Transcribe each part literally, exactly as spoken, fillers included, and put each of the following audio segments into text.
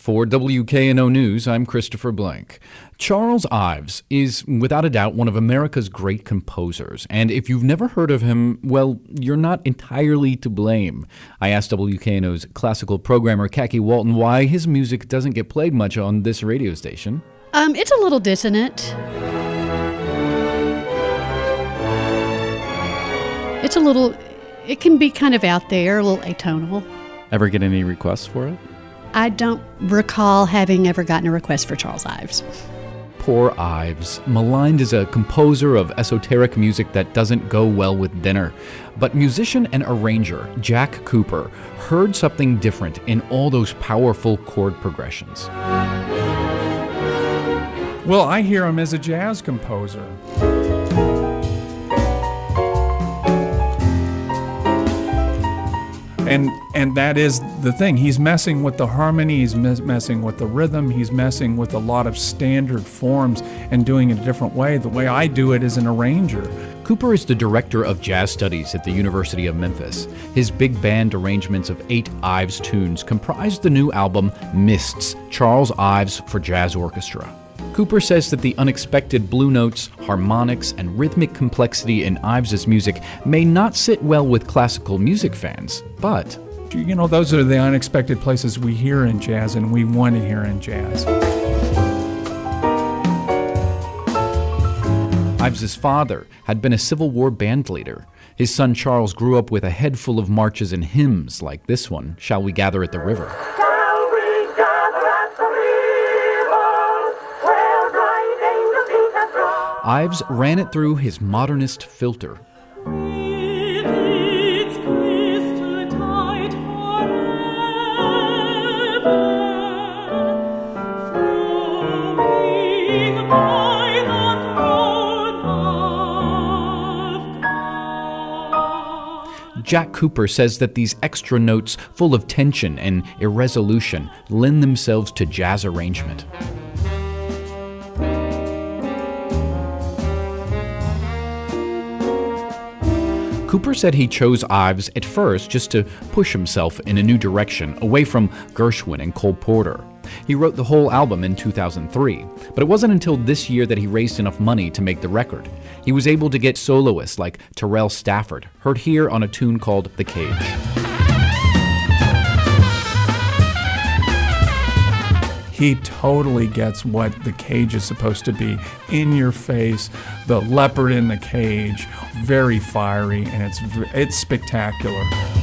For W K N O News, I'm Christopher Blank. Charles Ives is, without a doubt, one of America's great composers. And if you've never heard of him, well, you're not entirely to blame. I asked W K N O's classical programmer, Khaki Walton, why his music doesn't get played much on this radio station. Um, it's a little dissonant. It's a little, it can be kind of out there, a little atonal. Ever get any requests for it? I don't recall having ever gotten a request for Charles Ives. Poor Ives, maligned as a composer of esoteric music that doesn't go well with dinner. But musician and arranger Jack Cooper heard something different in all those powerful chord progressions. Well, I hear him as a jazz composer. And and that is the thing. He's messing with the harmony, he's mes- messing with the rhythm, he's messing with a lot of standard forms and doing it a different way. The way I do it as an arranger. Cooper is the director of jazz studies at the University of Memphis. His big band arrangements of eight Ives tunes comprise the new album Mists, Charles Ives for Jazz Orchestra. Cooper says that the unexpected blue notes, harmonics, and rhythmic complexity in Ives' music may not sit well with classical music fans, but... You know, those are the unexpected places we hear in jazz, and we want to hear in jazz. Ives' father had been a Civil War band leader. His son Charles grew up with a head full of marches and hymns like this one, Shall We Gather at the River? Ives ran it through his modernist filter. Jack Cooper says that these extra notes, full of tension and irresolution, lend themselves to jazz arrangement. Cooper said he chose Ives at first just to push himself in a new direction, away from Gershwin and Cole Porter. He wrote the whole album in two thousand three, but it wasn't until this year that he raised enough money to make the record. He was able to get soloists like Terrell Stafford, heard here on a tune called The Cage. He totally gets what the cage is supposed to be. In your face, the leopard in the cage, very fiery, and it's it's spectacular.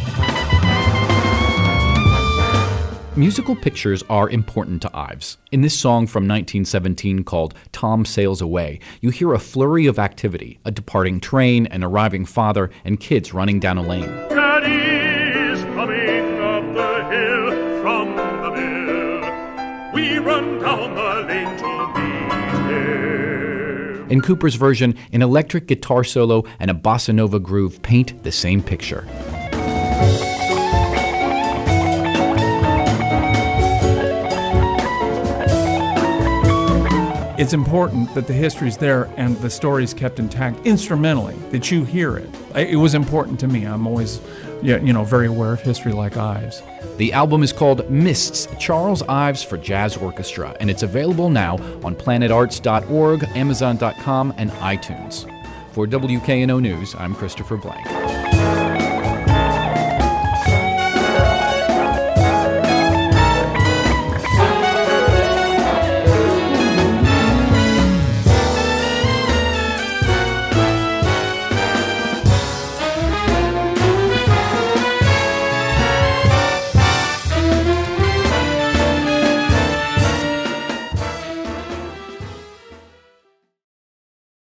Musical pictures are important to Ives. In this song from nineteen seventeen called Tom Sails Away, you hear a flurry of activity, a departing train, an arriving father, and kids running down a lane. Daddy's coming up the hill from the mill. We run down the lane to meet him. In Cooper's version, an electric guitar solo and a bossa nova groove paint the same picture. It's important that the history's there and the story's kept intact instrumentally, that you hear it. It was important to me. I'm always, you know, very aware of history like Ives. The album is called Mists, Charles Ives for Jazz Orchestra, and it's available now on planet arts dot org, amazon dot com, and iTunes. For W K N O News, I'm Christopher Blank.